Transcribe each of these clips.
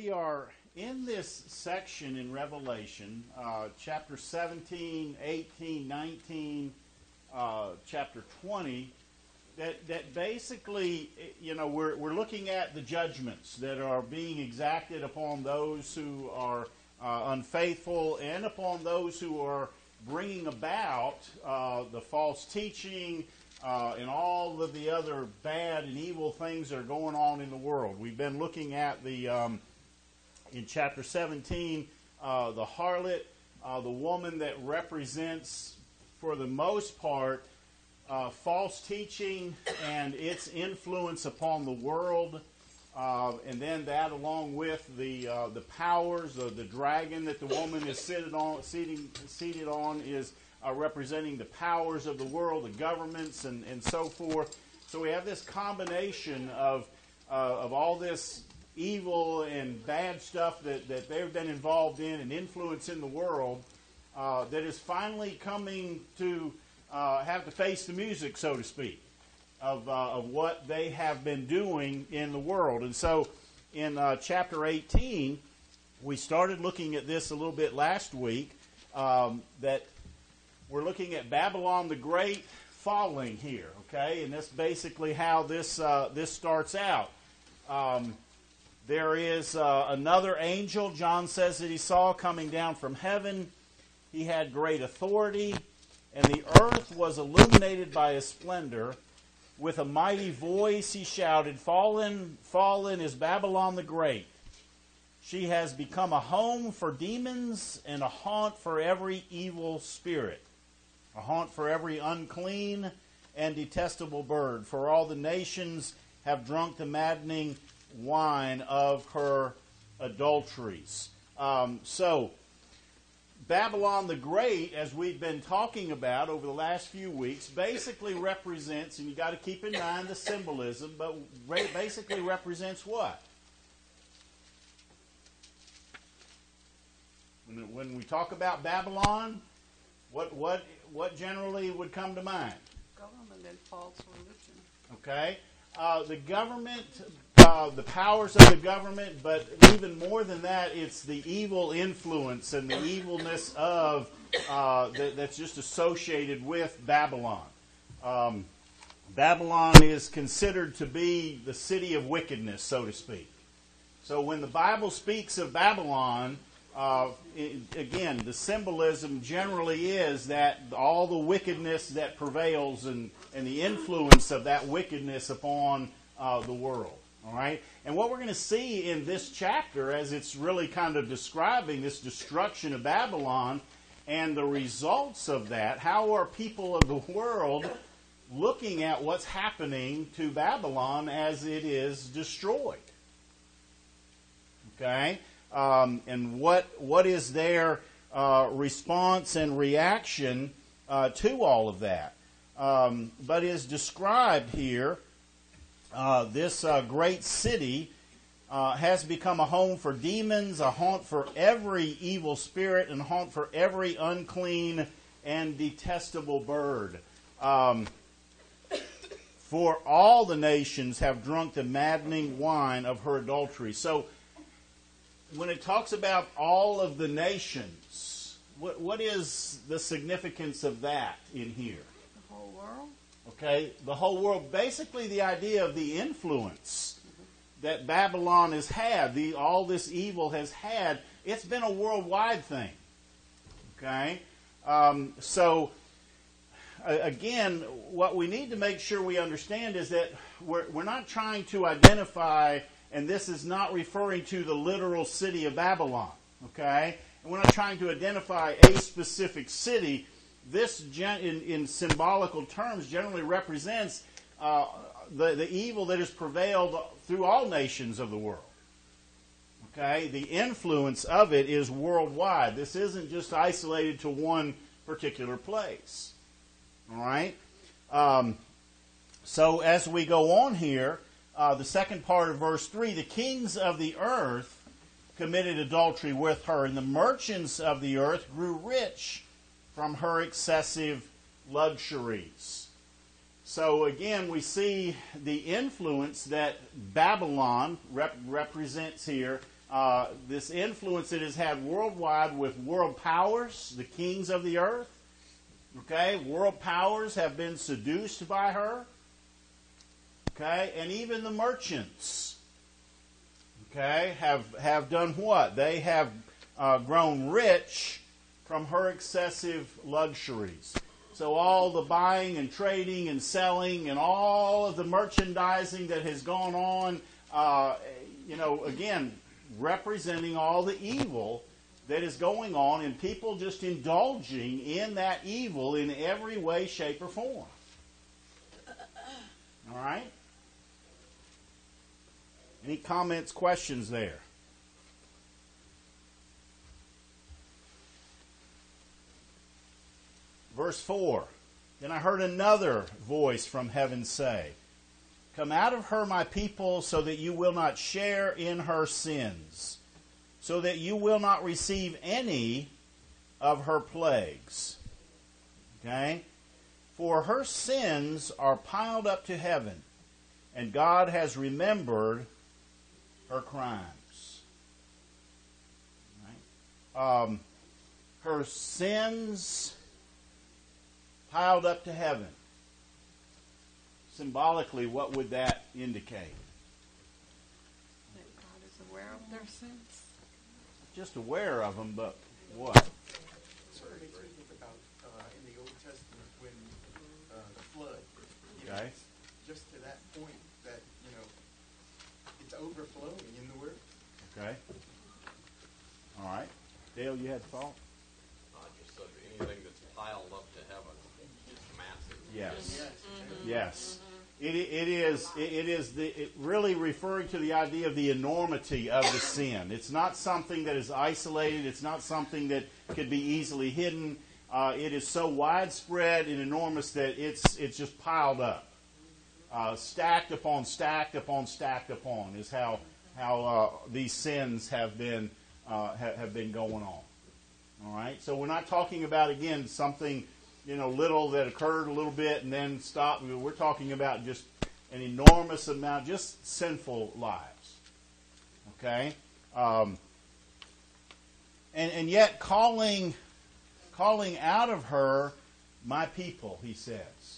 we are in this section in Revelation, chapter 17, 18, 19, chapter 20, that basically, we're looking at the judgments that are being exacted upon those who are unfaithful and upon those who are bringing about the false teaching and all of the other bad and evil things that are going on in the world. We've been looking at in chapter 17, the harlot, the woman that represents, for the most part, false teaching and its influence upon the world, and then that along with the powers of the dragon that the woman is seated on is representing the powers of the world, the governments, and so forth. So we have this combination of all this evil and bad stuff that they've been involved in and influence in the world that is finally coming to have to face the music, so to speak, of what they have been doing in the world. And so in chapter 18, we started looking at this a little bit last week, that we're looking at Babylon the Great falling here, okay? And that's basically how this starts out. There is another angel, John says that he saw coming down from heaven. He had great authority, and the earth was illuminated by his splendor. With a mighty voice he shouted, "Fallen, fallen is Babylon the Great. She has become a home for demons and a haunt for every evil spirit, a haunt for every unclean and detestable bird. For all the nations have drunk the maddening wine of her adulteries." So, Babylon the Great, as we've been talking about over the last few weeks, basically represents, and you got to keep in mind the symbolism, but basically represents what? When we talk about Babylon, what generally would come to mind? Government and false religion. Okay. The government, the powers of the government, but even more than that, it's the evil influence and the evilness of that's just associated with Babylon. Babylon is considered to be the city of wickedness, so to speak. So when the Bible speaks of Babylon, again, the symbolism generally is that all the wickedness that prevails and the influence of that wickedness upon the world. All right? And what we're going to see in this chapter, as it's really kind of describing this destruction of Babylon and the results of that, how are people of the world looking at what's happening to Babylon as it is destroyed? Okay? And what is their response and reaction to all of that? But is described here, this great city has become a home for demons, a haunt for every evil spirit, and a haunt for every unclean and detestable bird. For all the nations have drunk the maddening wine of her adultery. So, when it talks about all of the nations, what is the significance of that in here? The whole world? Okay, the whole world. Basically, the idea of the influence that Babylon has had, all this evil has had, it's been a worldwide thing. Okay? So, again, what we need to make sure we understand is that we're not trying to identify, and this is not referring to the literal city of Babylon, okay? And we're not trying to identify a specific city. This, in symbolical terms, generally represents the evil that has prevailed through all nations of the world. Okay? The influence of it is worldwide. This isn't just isolated to one particular place. All right? So as we go on here, the second part of verse 3, the kings of the earth committed adultery with her, and the merchants of the earth grew rich from her excessive luxuries. So again, we see the influence that Babylon represents here this influence it has had worldwide with world powers, the kings of the earth. Okay, world powers have been seduced by her. Okay, and even the merchants, okay, have done what? They have grown rich from her excessive luxuries. So all the buying and trading and selling and all of the merchandising that has gone on, again, representing all the evil that is going on and people just indulging in that evil in every way, shape, or form. All right? Any comments, questions there? Verse 4. Then I heard another voice from heaven say, "Come out of her, my people, so that you will not share in her sins, so that you will not receive any of her plagues." Okay? For her sins are piled up to heaven, and God has remembered her crimes. Right? Her sins piled up to heaven. Symbolically, what would that indicate? That God is aware of their sins. Just aware of them, but what? So it makes me think about in the Old Testament when the flood, Okay. just to that point that, it's overflowing in the Word. Okay. All right. Dale, you had a thought? Just anything that's piled up to heaven is massive. Yes. Yes. Yes. It is really referring to the idea of the enormity of the sin. It's not something that is isolated. It's not something that could be easily hidden. It is so widespread and enormous that it's just piled up, stacked upon stacked upon stacked upon is how these sins have been going on. All right. So we're not talking about again something little that occurred a little bit and then stopped. We're talking about just an enormous amount, just sinful lives. Okay? And yet calling out of her, my people, he says.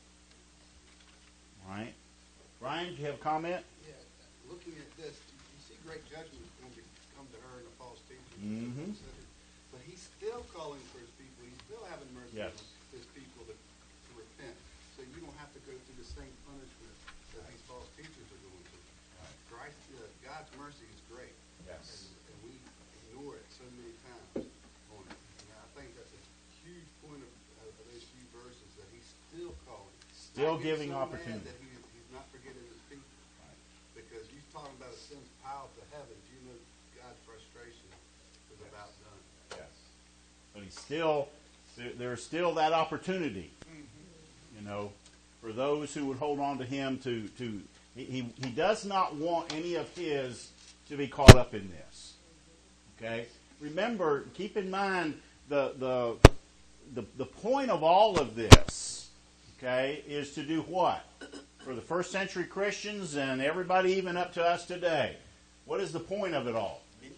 All right? Brian, do you have a comment? Yeah, looking at this, you see great judgment is going to come to her and the false teacher. Mm-hmm. But he's still calling for his people. He's still having mercy Yes. on his people to repent. So you don't have to go through the same punishment that these false teachers are going through. Christ, God's mercy is great. Yes. And we ignore it so many times on it. And I think that's a huge point of those few verses that he's still calling. Still Not getting giving so mad opportunity. that he's not forgetting his people. Right. Because you're talking about a sin's piled to heaven. You know God's frustration is about done. Yes. But there's still that opportunity, for those who would hold on to him he does not want any of his to be caught up in this. Okay? Remember, keep in mind the point of all of this, okay, is to do what? For the first century Christians and everybody even up to us today, what is the point of it all?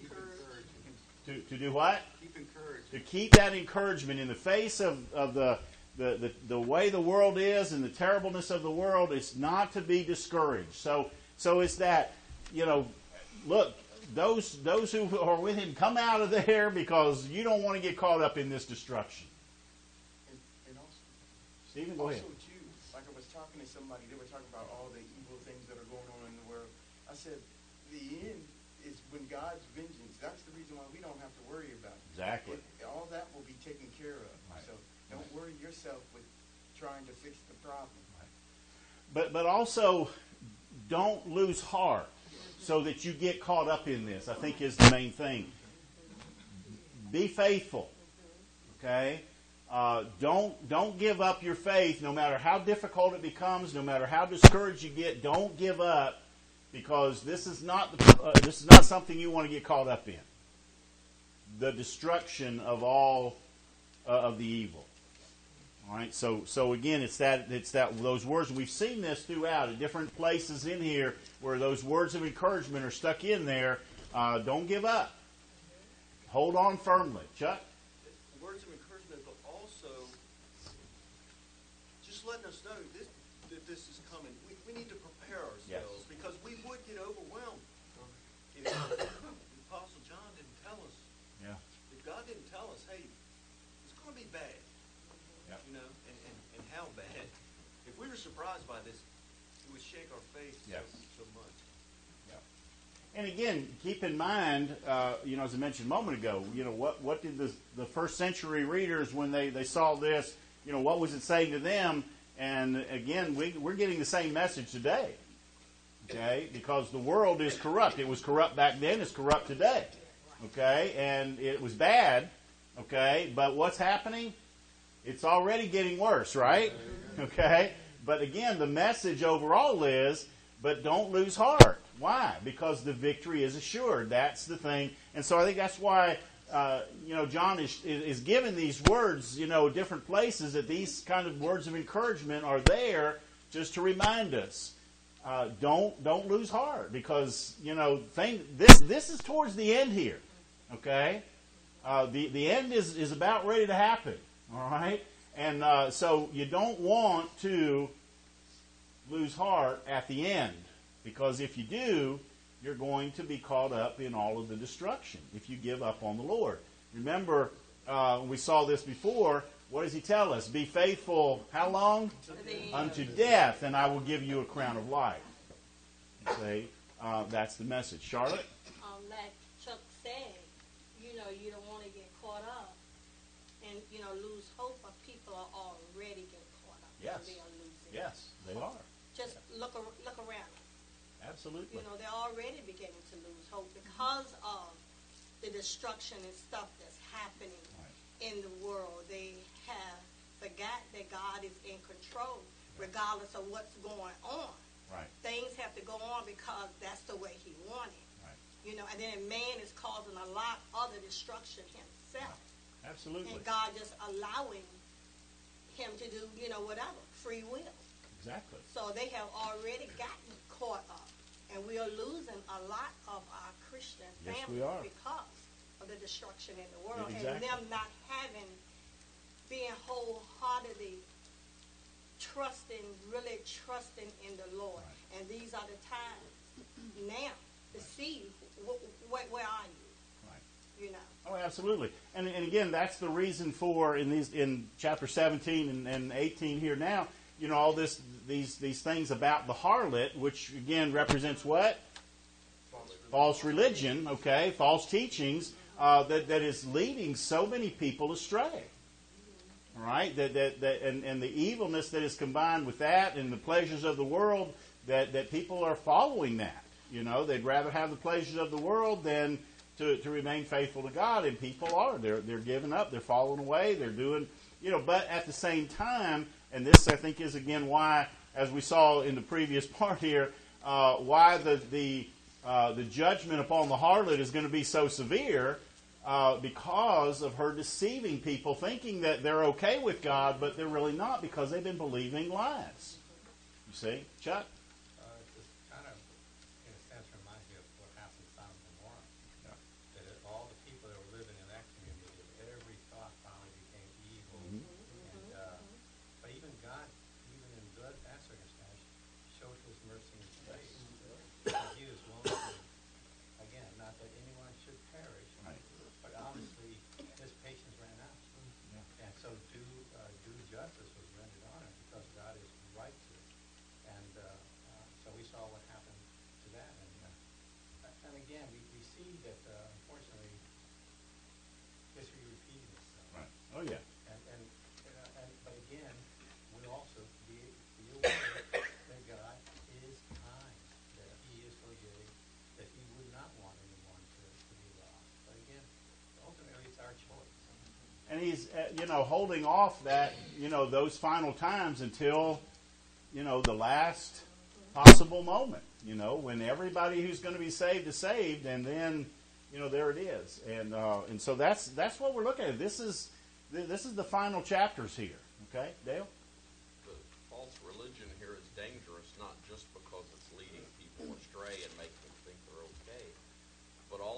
To do what? Keep encouraged. To keep that encouragement in the face of the way the world is and the terribleness of the world. It's not to be discouraged. So it's that, look, those who are with him, come out of there because you don't want to get caught up in this destruction. And also, Stephen, go ahead. also too, like I was talking to somebody, they were talking about all the evil things that are going on in the world. I said, the end is when God's vengeance. That's the reason why we don't have to worry about it. Exactly. All that will be taken care of. Right. So don't worry yourself with trying to fix the problem. But also, don't lose heart so that you get caught up in this, I think is the main thing. Be faithful. Okay? Don't give up your faith no matter how difficult it becomes, no matter how discouraged you get. Don't give up because this is not something you want to get caught up in. The destruction of all of the evil. All right. So again, it's that those words. We've seen this throughout at different places in here where those words of encouragement are stuck in there. Don't give up. Hold on firmly. Chuck? Words of encouragement, but also just letting us know that this is coming. We need to prepare ourselves because we would get overwhelmed if Apostle John didn't tell us. Yeah. If God didn't tell us, hey, it's going to be bad. Yep. You know, and how bad. If we were surprised by this, it would shake our faith so much. And again, keep in mind, as I mentioned a moment ago, what did the first century readers, when they saw this, what was it saying to them? And again, we're getting the same message today, okay? Because the world is corrupt. It was corrupt back then. It's corrupt today, okay? And it was bad, okay? But what's happening? It's already getting worse, right? Okay? But again, the message overall is, but don't lose heart. Why? Because the victory is assured. That's the thing. And so I think that's why, John is given these words, different places, that these kind of words of encouragement are there just to remind us. Don't lose heart, because, this is towards the end here. Okay? The end is about ready to happen. All right? And so you don't want to lose heart at the end. Because if you do, you're going to be caught up in all of the destruction if you give up on the Lord. Remember, we saw this before. What does he tell us? Be faithful, how long? Unto death, and I will give you a crown of life. See, that's the message. Charlotte? Like Chuck said, you don't want to get caught up and, lose hope, but people are already getting caught up. Yes. They are losing. Yes, they are. Just look around. Absolutely. They're already beginning to lose hope because of the destruction and stuff that's happening in the world. They have forgot that God is in control, regardless of what's going on. Right. Things have to go on because that's the way he wanted. Right. And then man is causing a lot of the destruction himself. Right. Absolutely. And God just allowing him to do, whatever, free will. Exactly. So they have already gotten caught up. And we are losing a lot of our Christian Yes, families we are. because of the destruction in the world. Exactly. And them not being wholeheartedly really trusting in the Lord. Right. And these are the times now to see where are you? Right. Oh, absolutely. And again, that's the reason for in chapter 17 and 18 here now, all these things about the harlot, which again represents what? False religion, okay, false teachings that is leading so many people astray. All right, and the evilness that is combined with that, and the pleasures of the world, that people are following that. They'd rather have the pleasures of the world than to remain faithful to God, and people are. They're giving up. They're falling away. They're doing, but at the same time. And this, I think, is again why, as we saw in the previous part here, why the judgment upon the harlot is going to be so severe, because of her deceiving people, thinking that they're okay with God, but they're really not, because they've been believing lies. You see, Chuck? This kind of, in a sense, reminds me of what happened in Sodom and Gomorrah. Yeah. That all the people that were living in that community, every thought finally became evil. And but even God, even in that circumstance, showed his mercy and grace. He was willing to, again, not that anyone should perish, but obviously his patience ran out. And so due justice was rendered on him because God is righteous. And so we saw what happened to that. And again, we see that, unfortunately, history repeating itself. Right. Oh, yeah. But again, we also be aware that God is kind, that he is forgiving, that he would not want anyone to be lost. But again, ultimately it's our choice. And he's, holding off that, those final times until, the last possible moment, when everybody who's going to be saved is saved, and then, there it is. And so that's what we're looking at. This is the final chapters here. Okay, Dale? The false religion here is dangerous, not just because it's leading people astray and making them think they're okay, but also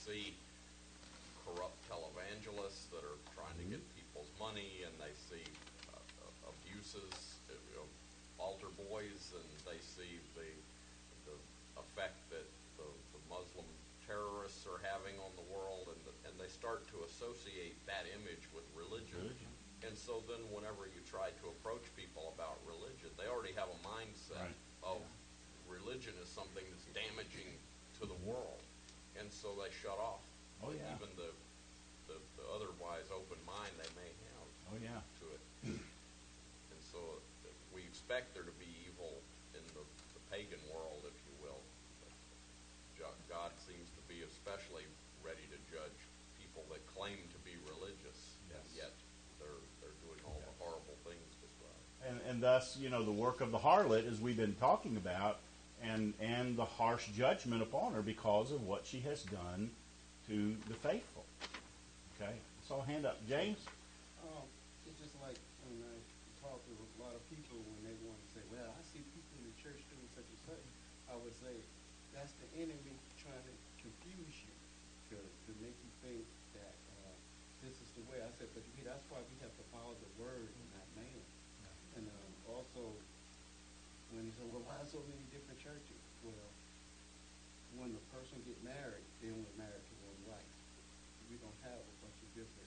see corrupt televangelists that are trying to get people's money, and they see abuses, altar boys, and they see the effect that the Muslim terrorists are having on the world, and they start to associate that image with religion. And so then whenever you try to approach people about religion, they already have a mindset of religion is something that's damaging to the world. And so they shut off even the otherwise open mind they may have to it. And so we expect there to be evil in the pagan world, if you will. But God seems to be especially ready to judge people that claim to be religious, and yet they're doing all the horrible things described. And thus, the work of the harlot, as we've been talking about, and the harsh judgment upon her because of what she has done to the faithful. Okay? So hand up. James? It's just like when I talk to a lot of people when they want to say, well, I see people in the church doing such and such, I would say, that's the enemy trying to confuse you, to make you think that this is the way. I said, but that's why we have to follow the word and not man. And also, when he said, well, why so many different churches? Well, when the person get married, they only married to one wife. We don't have a bunch of different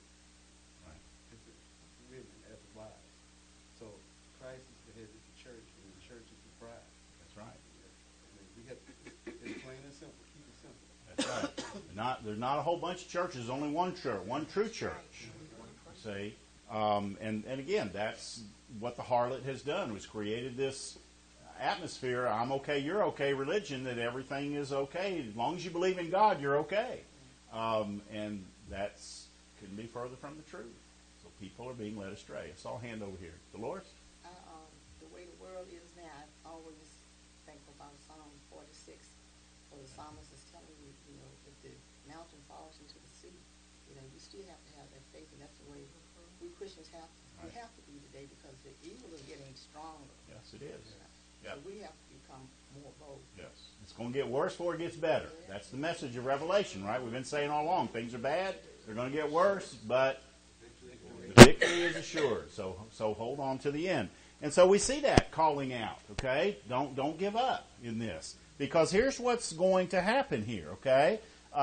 women as wives. So Christ is the head of the church, and the church is the bride. That's right. And we have it's plain and simple. Keep it simple. That's right. There's not a whole bunch of churches, only one church, one true church. See? And again, that's what the harlot has done, was created this atmosphere, I'm okay, you're okay, religion, that everything is okay. As long as you believe in God, you're okay. And that's couldn't be further from the truth. So people are being led astray. I saw a hand over here. Dolores? The way the world is now, I always think about Psalm 46. So the psalmist is telling you, if the mountain falls into the sea, you still have to have that faith, and that's the way we Christians have to be today, because the evil is getting stronger. Yes, it is. So we have to become more bold. Yes. It's going to get worse before it gets better. That's the message of Revelation, right? We've been saying all along, things are bad, they're going to get worse, but the victory is assured. So hold on to the end. And so we see that calling out, okay? Don't give up in this. Because here's what's going to happen here, okay?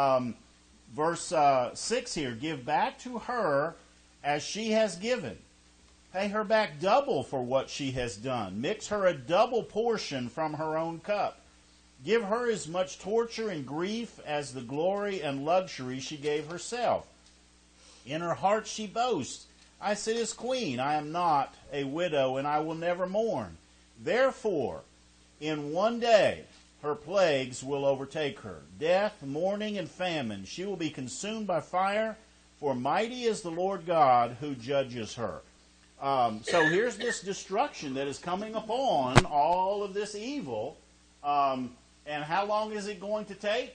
Verse 6 here, give back to her as she has given. Pay her back double for what she has done. Mix her a double portion from her own cup. Give her as much torture and grief as the glory and luxury she gave herself. In her heart she boasts, I sit as queen, I am not a widow, and I will never mourn. Therefore, in one day her plagues will overtake her. Death, mourning, and famine. She will be consumed by fire, for mighty is the Lord God who judges her. So here's this destruction that is coming upon all of this evil. And how long is it going to take?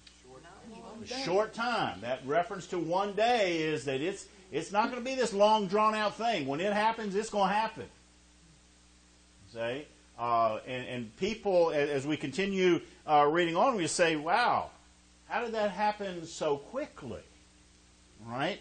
A short time. That reference to one day is that it's not going to be this long, drawn-out thing. When it happens, it's going to happen. See? And people, as we continue reading on, we say, wow, how did that happen so quickly? Right?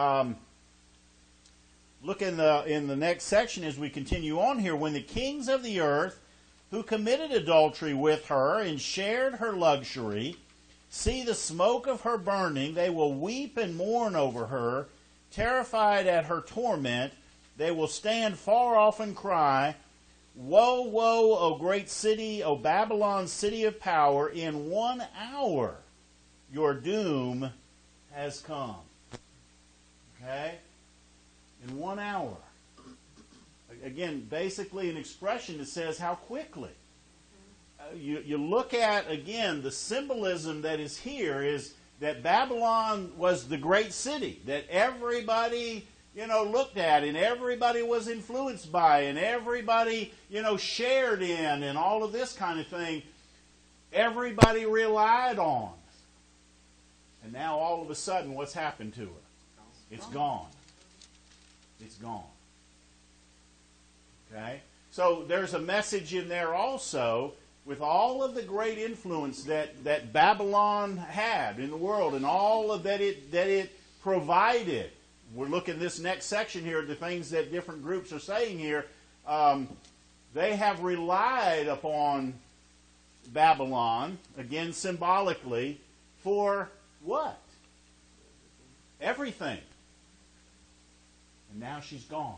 Look in the next section as we continue on here. When the kings of the earth who committed adultery with her and shared her luxury see the smoke of her burning, they will weep and mourn over her. Terrified at her torment, they will stand far off and cry, woe, woe, O great city, O Babylon, city of power, in 1 hour your doom has come. Okay? In 1 hour. Again, basically an expression that says how quickly. You look at, again, the symbolism that is here is that Babylon was the great city that everybody, looked at and everybody was influenced by and everybody, shared in and all of this kind of thing. Everybody relied on. And now all of a sudden, what's happened to her? It's gone. It's gone. Okay? So there's a message in there also with all of the great influence that Babylon had in the world and all of that it provided. We're looking at this next section here, the things that different groups are saying here. They have relied upon Babylon, again symbolically, for what? Everything. And now she's gone.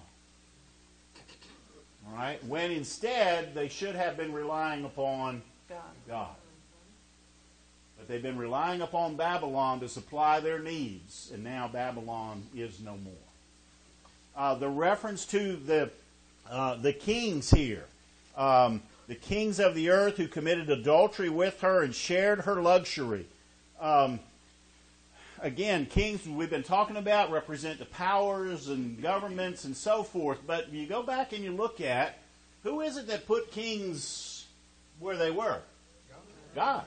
All right? When instead they should have been relying upon God. But they've been relying upon Babylon to supply their needs, and now Babylon is no more. The reference to the kings here, the kings of the earth who committed adultery with her and shared her luxury. Again, kings we've been talking about represent the powers and governments and so forth. But you go back and you look at, who is it that put kings where they were? God.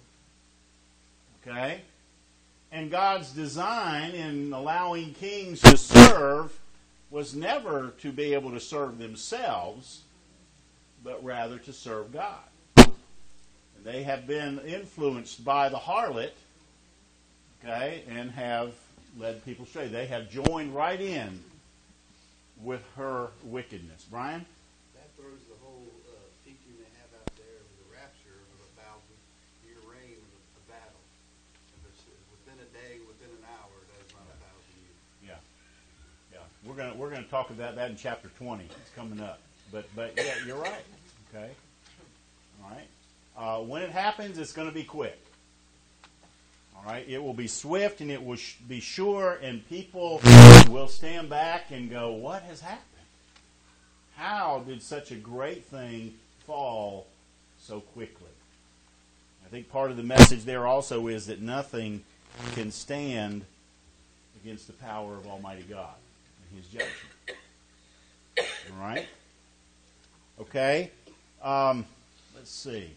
Okay? And God's design in allowing kings to serve was never to be able to serve themselves, but rather to serve God. And they have been influenced by the harlot, okay, and have led people astray. They have joined right in with her wickedness. Brian? That throws the whole teaching they have out there of the rapture of a 1,000-year reign of battle. If it's within a day, within an hour, that is not 1,000 years. Yeah. We're gonna talk about that in chapter 20. It's coming up. But yeah, you're right. Okay. All right. When it happens, it's going to be quick. All right. It will be swift and it will be sure, and people will stand back and go, "What has happened? How did such a great thing fall so quickly?" I think part of the message there also is that nothing can stand against the power of Almighty God and His judgment. All right? Okay? Let's see.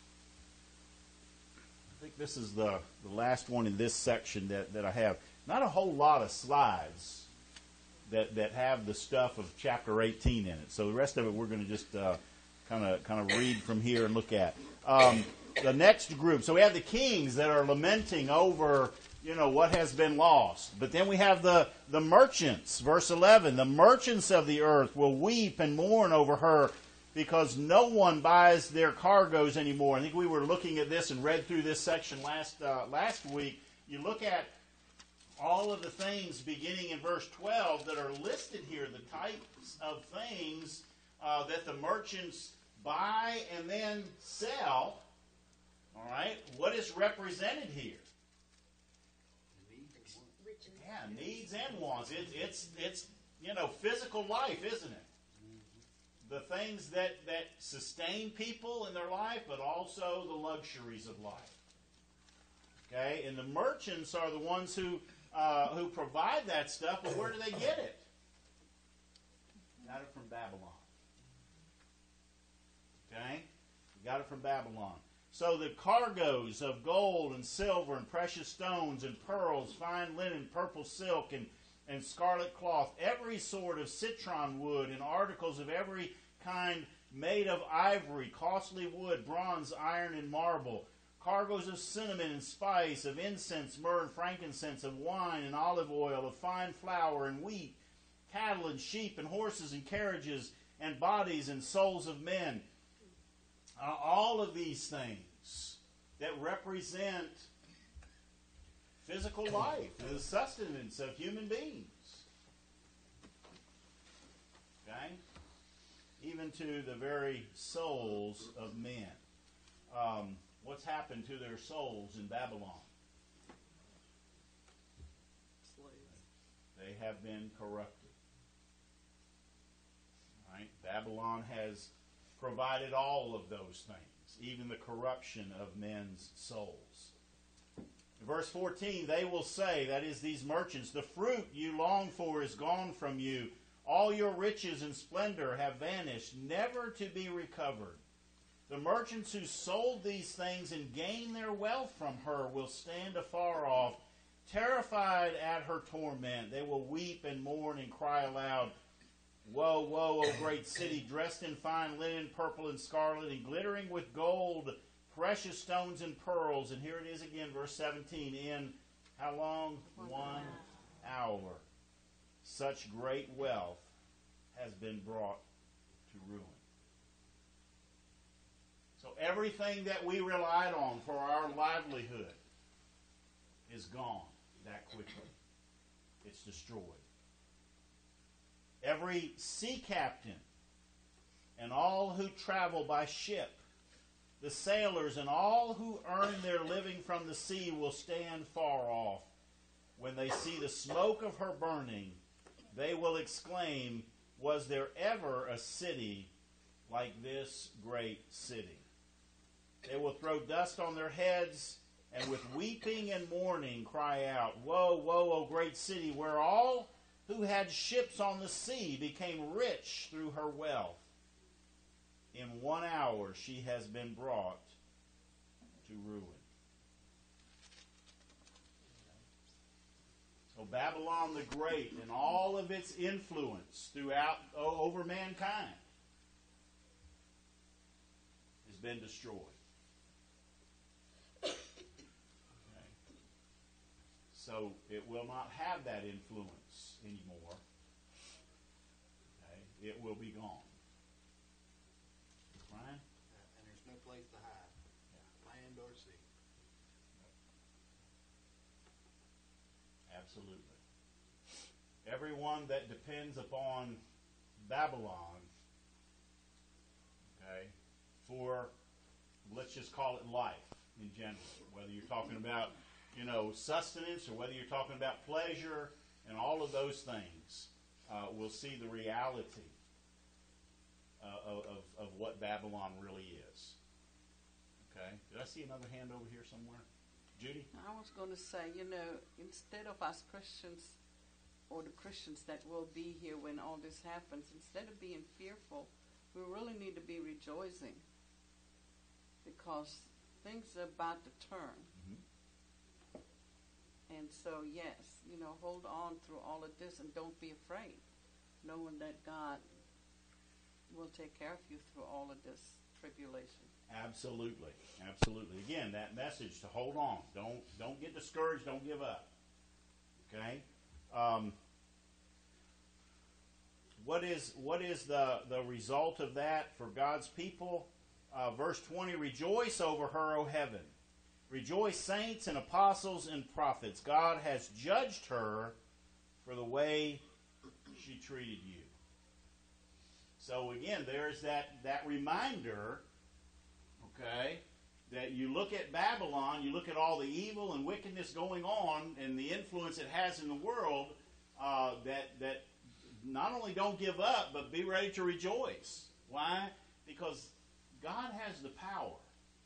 I think this is the last one in this section that I have. Not a whole lot of slides that have the stuff of chapter 18 in it. So the rest of it we're going to just kind of read from here and look at. The next group. So we have the kings that are lamenting over, what has been lost. But then we have the merchants. Verse 11. The merchants of the earth will weep and mourn over her, because no one buys their cargoes anymore. I think we were looking at this and read through this section last week. You look at all of the things beginning in verse 12 that are listed here, the types of things that the merchants buy and then sell. All right, what is represented here? Yeah, needs and wants. It's physical life, isn't it? The things that sustain people in their life, but also the luxuries of life. Okay, and the merchants are the ones who provide that stuff, but where do they get it? Got it from Babylon. Okay, got it from Babylon. So the cargoes of gold and silver and precious stones and pearls, fine linen, purple silk, and scarlet cloth, every sort of citron wood, and articles of every kind made of ivory, costly wood, bronze, iron, and marble, cargoes of cinnamon and spice, of incense, myrrh, and frankincense, of wine and olive oil, of fine flour and wheat, cattle and sheep and horses and carriages, and bodies and souls of men. All of these things that represent physical life, the sustenance of human beings. Okay? Even to the very souls of men. What's happened to their souls in Babylon? They have been corrupted. Right? Babylon has provided all of those things, even the corruption of men's souls. In verse 14, they will say, that is, these merchants, the fruit you long for is gone from you. All your riches and splendor have vanished, never to be recovered. The merchants who sold these things and gained their wealth from her will stand afar off, terrified at her torment. They will weep and mourn and cry aloud. Woe, woe, O great city, dressed in fine linen, purple and scarlet, and glittering with gold, precious stones and pearls. And here it is again, verse 17. In how long? 1 hour. Such great wealth has been brought to ruin. So everything that we relied on for our livelihood is gone that quickly. It's destroyed. Every sea captain and all who travel by ship, the sailors and all who earn their living from the sea will stand far off. When they see the smoke of her burning, they will exclaim, was there ever a city like this great city? They will throw dust on their heads and with weeping and mourning cry out, woe, woe, O great city, where all who had ships on the sea became rich through her wealth. In 1 hour she has been brought to ruin. So Babylon the Great and all of its influence throughout over mankind has been destroyed. Okay. So it will not have that influence anymore. Okay. It will be gone. Ryan? And there's no place to hide, land or sea. Absolutely. Everyone that depends upon Babylon, okay, for, let's just call it life in general, whether you're talking about, sustenance or whether you're talking about pleasure and all of those things, will see the reality of what Babylon really is. Okay? Did I see another hand over here somewhere? Judy? I was going to say, instead of us Christians or the Christians that will be here when all this happens, instead of being fearful, we really need to be rejoicing because things are about to turn. Mm-hmm. And so, yes, hold on through all of this and don't be afraid, knowing that God will take care of you through all of this tribulation. Absolutely. Absolutely. Again, that message to hold on. Don't get discouraged. Don't give up. Okay? What is the result of that for God's people? Verse 20, rejoice over her, O heaven. Rejoice, saints and apostles and prophets. God has judged her for the way she treated you. So again, there's that reminder, okay, that you look at Babylon, you look at all the evil and wickedness going on and the influence it has in the world, that not only don't give up, but be ready to rejoice. Why? Because God has the power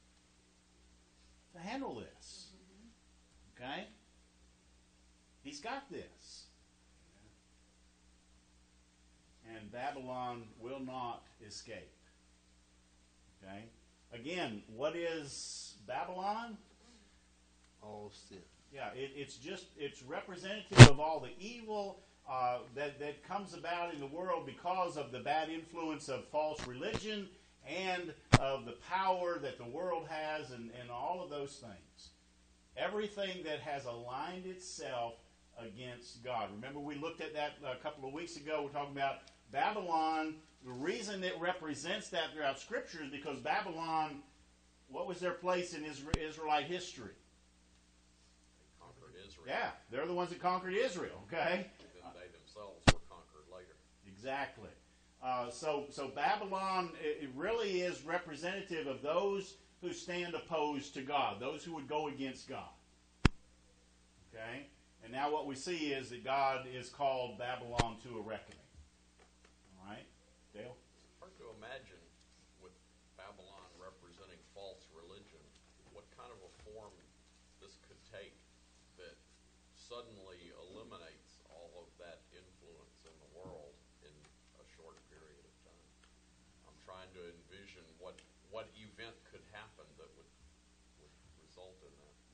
to handle this. Okay? He's got this. And Babylon will not escape. Okay? Again, what is Babylon? All sin. Yeah, it's representative of all the evil that comes about in the world because of the bad influence of false religion and of the power that the world has and all of those things. Everything that has aligned itself against God. Remember we looked at that a couple of weeks ago. We're talking about Babylon. The reason it represents that throughout Scripture is because Babylon, what was their place in Israelite history? They conquered Israel. Yeah, they're the ones that conquered Israel, okay? And then they themselves were conquered later. Exactly. So Babylon, it really is representative of those who stand opposed to God, those who would go against God. Okay? And now what we see is that God is called Babylon to a reckoning. All right? Dale? It's hard to imagine with Babylon representing false religion, what kind of a form this could take that suddenly eliminates all of that influence in the world in a short period of time. I'm trying to envision what event could happen that would result in that.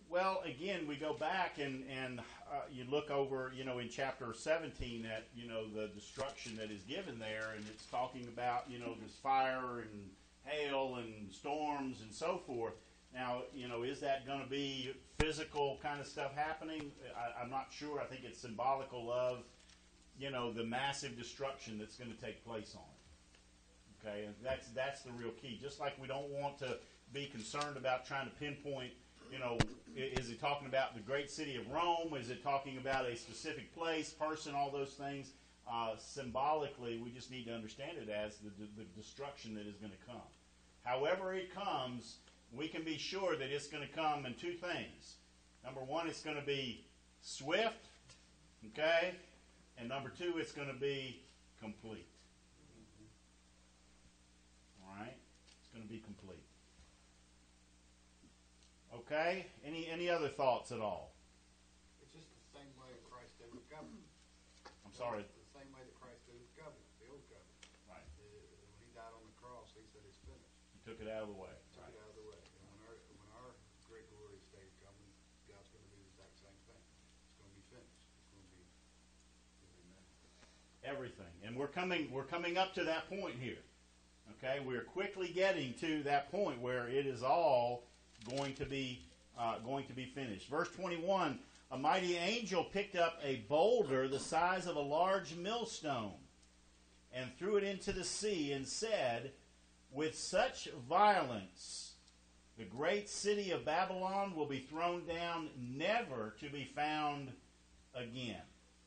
Well, again, we go back and you look over, in chapter 17 at, the destruction that is given there, and it's talking about, this fire and hail and storms and so forth. Now, is that going to be physical kind of stuff happening? I'm not sure. I think it's symbolical of, the massive destruction that's going to take place on it. Okay, and that's the real key. Just like we don't want to be concerned about trying to pinpoint, is he talking about the great city of Rome? Is it talking about a specific place, person, all those things? Symbolically, we just need to understand it as the destruction that is going to come. However it comes, we can be sure that it's going to come in two things. Number one, it's going to be swift, okay? And number two, it's going to be complete. All right? It's going to be complete. Okay? Any other thoughts at all? It's just the same way Christ did with government. I'm sorry. It's the same way that Christ did with government, the old government. Right. When he died on the cross, he said it's finished. He took it out of the way. Took it out of the way. And when our great glorious day comes, God's going to do the exact same thing. It's going to be finished. It's going to be Everything. And we're coming up to that point here. Okay? We're quickly getting to that point where it is all going to be finished. Verse 21, a mighty angel picked up a boulder the size of a large millstone and threw it into the sea and said, with such violence, the great city of Babylon will be thrown down, never to be found again.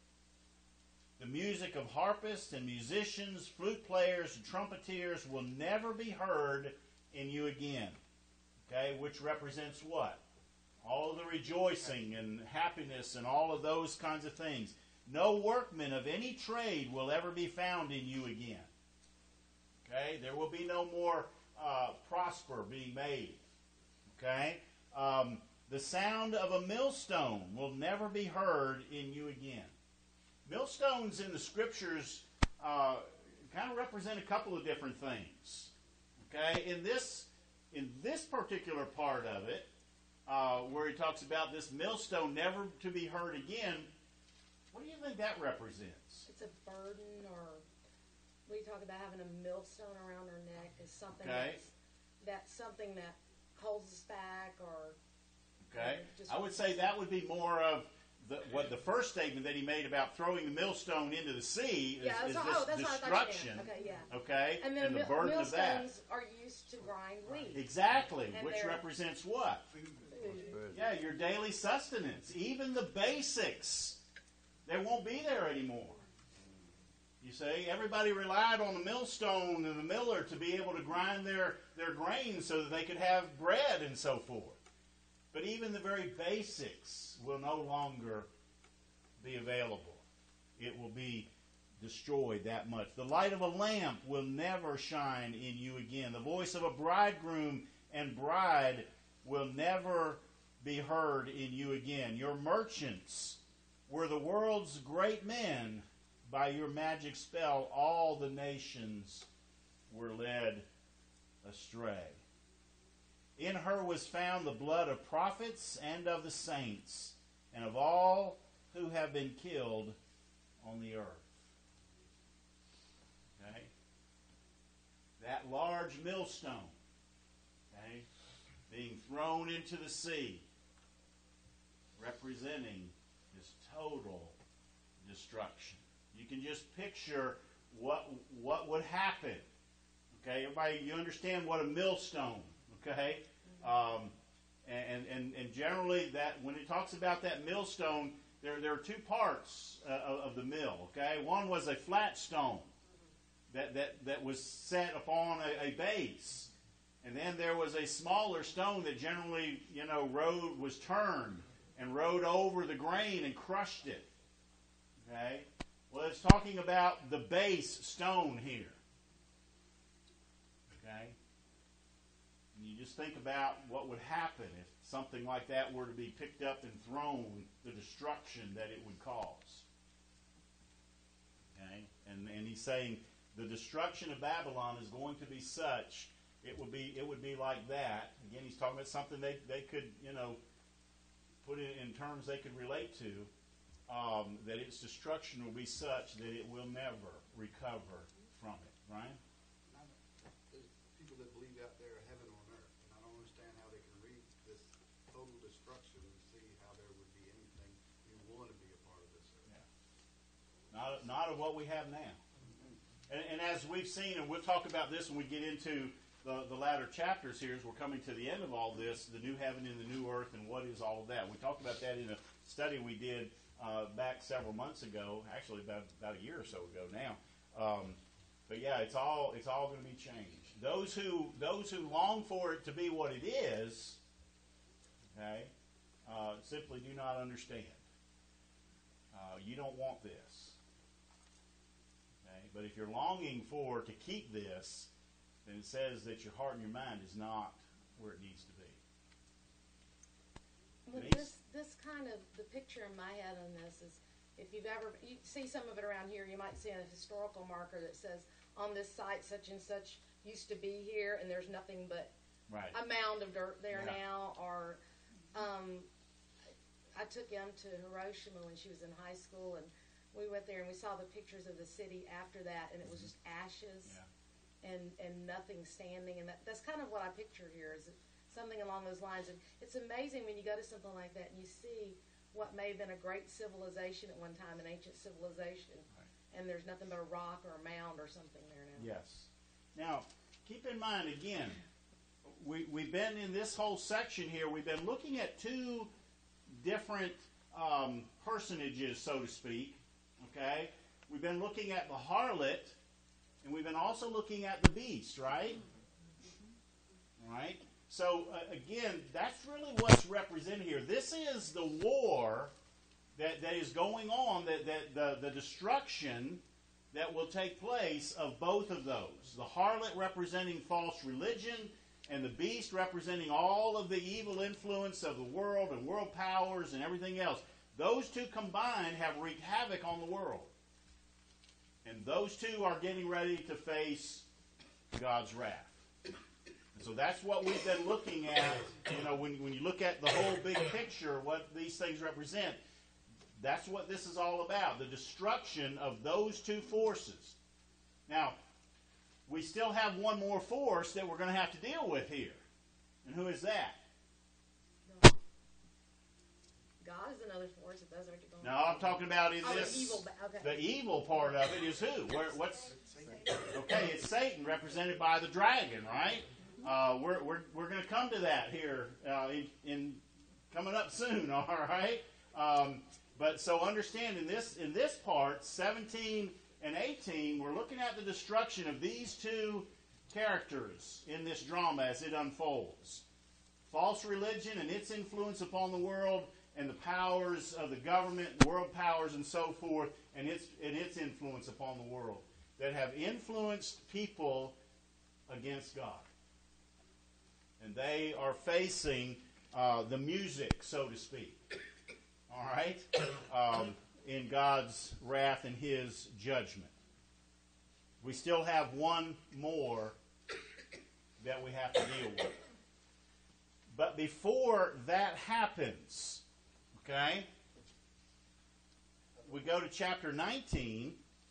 The music of harpists and musicians, flute players and trumpeters will never be heard in you again. Okay, which represents what? All of the rejoicing and happiness and all of those kinds of things. No workman of any trade will ever be found in you again. Okay, there will be no more prosper being made. Okay, the sound of a millstone will never be heard in you again. Millstones in the scriptures kind of represent a couple of different things. Okay, in this particular part of it, where he talks about this millstone never to be heard again, what do you think that represents? It's a burden, or we talk about having a millstone around our neck is something Okay. that's something that holds us back, or Okay, just I would say that would be more of the first statement that he made about throwing the millstone into the sea yeah, is that's this what I thought you destruction. meant. Okay, yeah. Okay, And then the burden of that. millstones are used to grind wheat. Exactly, And which they're- represents what? Food. Yeah, your daily sustenance. Even the basics, they won't be there anymore. You see, everybody relied on the millstone and the miller to be able to grind their grain so that they could have bread and so forth. But even the very basics will no longer be available. It will be destroyed that much. The light of a lamp will never shine in you again. The voice of a bridegroom and bride will never be heard in you again. Your merchants were the world's great men. By your magic spell, all the nations were led astray. In her was found the blood of prophets and of the saints, and of all who have been killed on the earth. Okay? That large millstone, okay, being thrown into the sea, representing this total destruction. You can just picture what would happen. Okay, everybody, you understand what a millstone. Okay, and generally that when it talks about that millstone, there are two parts of the mill. Okay, one was a flat stone that was set upon a base, and then there was a smaller stone that generally was turned and rode over the grain and crushed it. Okay. Well, it's talking about the base stone here. Okay? And you just think about what would happen if something like that were to be picked up and thrown, the destruction that it would cause. Okay? And he's saying the destruction of Babylon is going to be such, it would be like that. Again, he's talking about something they could, put it in terms they could relate to, that its destruction will be such that it will never recover from it. Ryan? There's people that believe out there heaven on earth, and I don't understand how they can read this total destruction and see how there would be anything you want to be a part of this earth. Yeah. Not of what we have now. And as we've seen, and we'll talk about this when we get into the latter chapters here, as we're coming to the end of all this, the new heaven and the new earth, and what is all of that. We talked about that in a study we did back several months ago, actually about a year or so ago now. But yeah, it's all going to be changed. Those who long for it to be what it is, okay, simply do not understand. You don't want this. Okay? But if you're longing to keep this, then it says that your heart and your mind is not where it needs to be. Well, this kind of, the picture in my head on this is, if you see some of it around here, you might see a historical marker that says, on this site, such and such used to be here, and there's nothing but a mound of dirt there now. Or I took Em to Hiroshima when she was in high school, and we went there and we saw the pictures of the city after that, and it was just ashes and nothing standing. And that's kind of what I picture here, is something along those lines. And it's amazing when you go to something like that and you see what may have been a great civilization at one time, an ancient civilization, and there's nothing but a rock or a mound or something there now. Yes. Now, keep in mind, again, we've been in this whole section here, we've been looking at two different personages, so to speak, okay? We've been looking at the harlot, and we've been also looking at the beast, right? Right? So, again, that's really what's represented here. This is the war that is going on, that the destruction that will take place of both of those. The harlot representing false religion, and the beast representing all of the evil influence of the world and world powers and everything else. Those two combined have wreaked havoc on the world. And those two are getting ready to face God's wrath. And so that's what we've been looking at. You know, when you look at the whole big picture, what these things represent, that's what this is all about, the destruction of those two forces. Now, we still have one more force that we're going to have to deal with here. And who is that? God is another force that doesn't make it go. No, I'm talking about in this. The evil, okay. The evil part of it is who? Okay, it's Satan, represented by the dragon, right? We're going to come to that here in coming up soon. All right. But so understand in this part, 17 and 18, we're looking at the destruction of these two characters in this drama as it unfolds. False religion and its influence upon the world, and the powers of the government, world powers and so forth, and its influence upon the world that have influenced people against God. And they are facing the music, so to speak. All right? In God's wrath and His judgment. We still have one more that we have to deal with. But before that happens, okay, we go to chapter 19,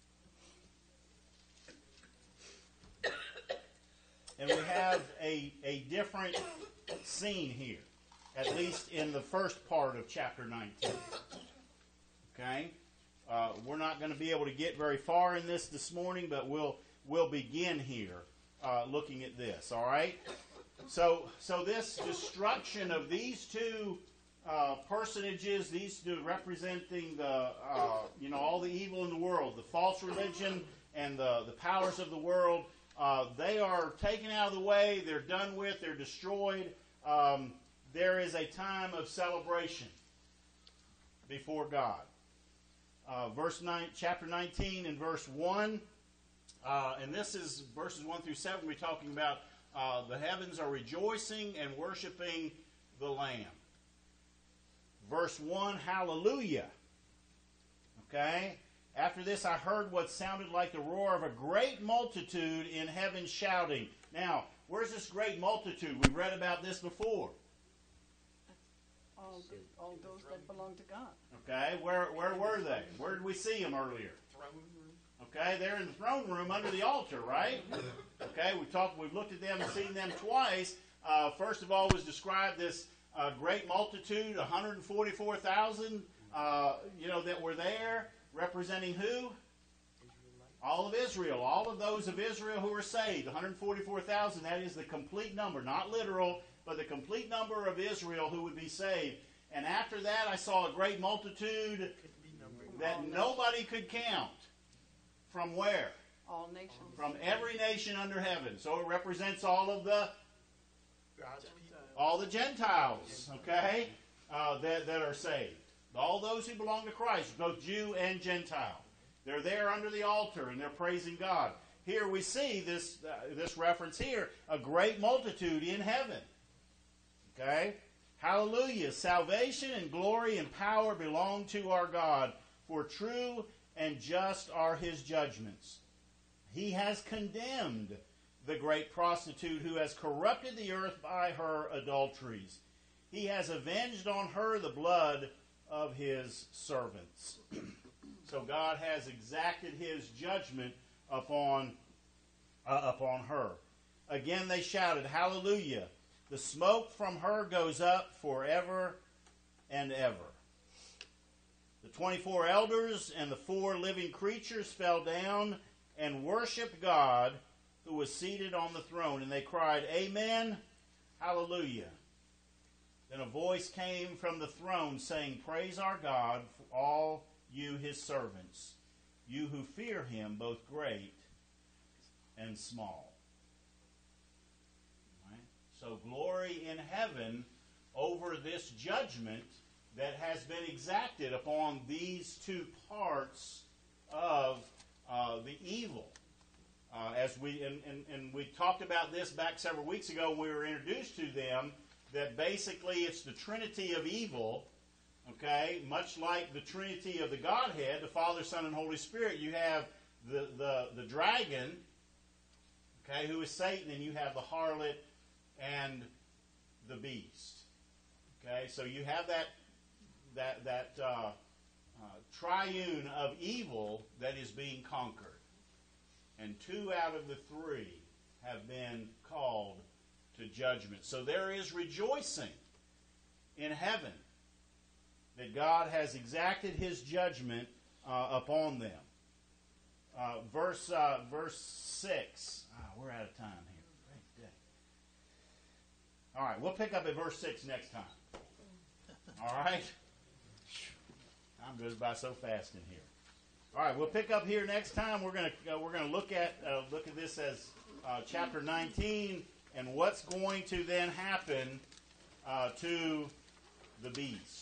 and we have a different scene here, at least in the first part of chapter 19. Okay? We're not going to be able to get very far in this morning, but we'll begin here looking at this, all right? So this destruction of these two personages, these two representing the all the evil in the world, the false religion and the powers of the world, they are taken out of the way. They're done with. They're destroyed. There is a time of celebration before God. Chapter 19 and verse 1, and this is verses 1 through 7. We're talking about the heavens are rejoicing and worshiping the Lamb. Verse 1, hallelujah. Okay? After this I heard what sounded like the roar of a great multitude in heaven shouting. Now, where's this great multitude? We've read about this before. All those that belong to God. Okay, where were they? Where did we see them earlier? Okay, they're in the throne room under the altar, right? Okay, we've looked at them and seen them twice. First of all was described this great multitude, 144,000, that were there, representing who? All of Israel. All of those of Israel who were saved. 144,000, that is the complete number, not literal, but the complete number of Israel who would be saved. And after that, I saw a great multitude that nobody could count. From where? All nations. From every nation under heaven. So it represents all of the Gentiles, okay, that are saved. All those who belong to Christ, both Jew and Gentile. They're there under the altar and they're praising God. Here we see this reference here, a great multitude in heaven. Okay? Hallelujah. Salvation and glory and power belong to our God, for true and just are his judgments. He has condemned the great prostitute who has corrupted the earth by her adulteries. He has avenged on her the blood of his servants. So God has exacted his judgment upon her. Again they shouted, Hallelujah. The smoke from her goes up forever and ever. The 24 elders and the 4 living creatures fell down and worshipped God who was seated on the throne. And they cried, Amen, Hallelujah. Then a voice came from the throne saying, Praise our God, for all you his servants, you who fear him, both great and small. Right? So glory in heaven over this judgment that has been exacted upon these two parts of the evil. As we talked about this back several weeks ago when we were introduced to them, that basically it's the trinity of evil. Okay, much like the Trinity of the Godhead, the Father, Son, and Holy Spirit, you have the dragon, okay, who is Satan, and you have the harlot and the beast. Okay, so you have that triune of evil that is being conquered, and 2 out of the 3 have been called to judgment. So there is rejoicing in heaven that God has exacted his judgment upon them. Verse 6. We're out of time here. Great day. All right, we'll pick up at verse 6 next time. All right? Time goes by so fast in here. All right, we'll pick up here next time. We're gonna look at this as chapter 19 and what's going to then happen to the beast.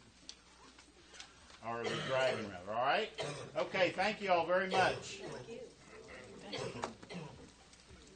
Or the dragon, rather. All right? Okay, thank you all very much. Thank you.